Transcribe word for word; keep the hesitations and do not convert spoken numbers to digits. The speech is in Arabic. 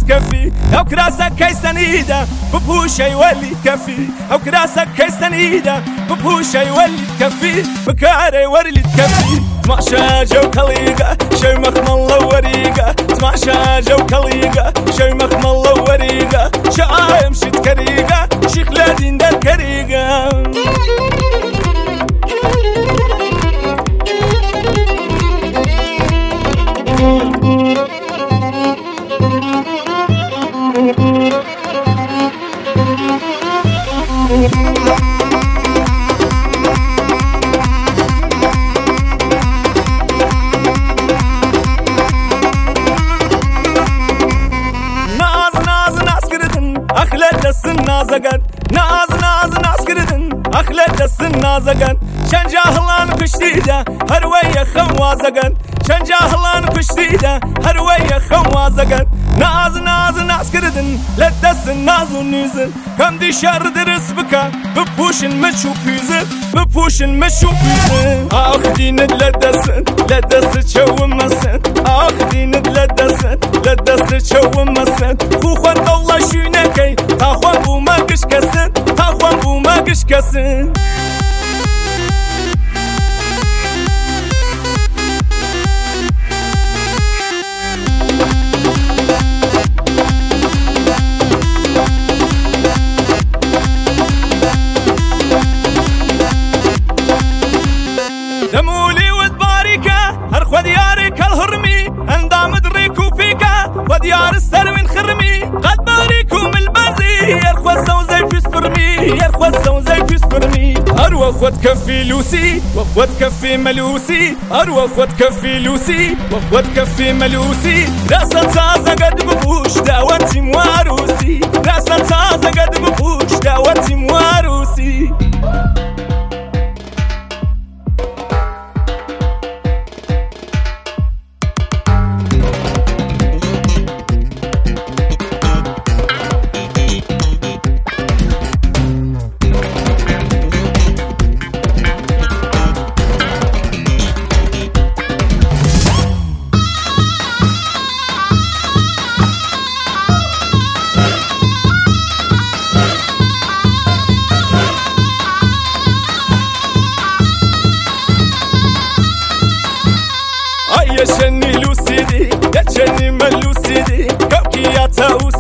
تكفي او كراسك كيسنيده ببوشه يولي تكفي او كراسك كيسنيده ببوشه يولي تكفي بكاري ورلي تكفي تماشى جو كليقه شي مخمل وريقه تماشى جو كليقه شي مخمل وريقه شايم شت كريقه شيخ لادين در كريقه نازقن ناز ناز ناز كردن أخلت السن زقن شن جاهلان كشتيده هروية خوازقن شن جاهلان كشتيده هروية خوازقن ناز ناز ناز كردن لدس الناز ونيزن كم دي شر درس بكا ببوشن مشو بيزن ببوشن مشو بيزن آخدين لدسن لدس شو مسن آخدين لدسن لدس شو مسن خوخن الله شونكي تاخوان بو ما قش كسن تاخوان بو ما قش كسن دمولي ودباريكا هرخو ديارك الهرمي اندام دريكو فيكا وديار السر من خرمي قد باريكم البازي يرخو السوزي في سبرمي يرخو السوزي في سبرمي اروى خود كفي لوسي وخود كفي ملوسي اروى خود كفي لوسي وخود كفي ملوسي راسا تازا قد ببوش داوتي مواروسي راسا تازا قد ببوش داوتي مواروسي يا شني لوسيدي يا شني ملوسيدي كوكي يا تاوس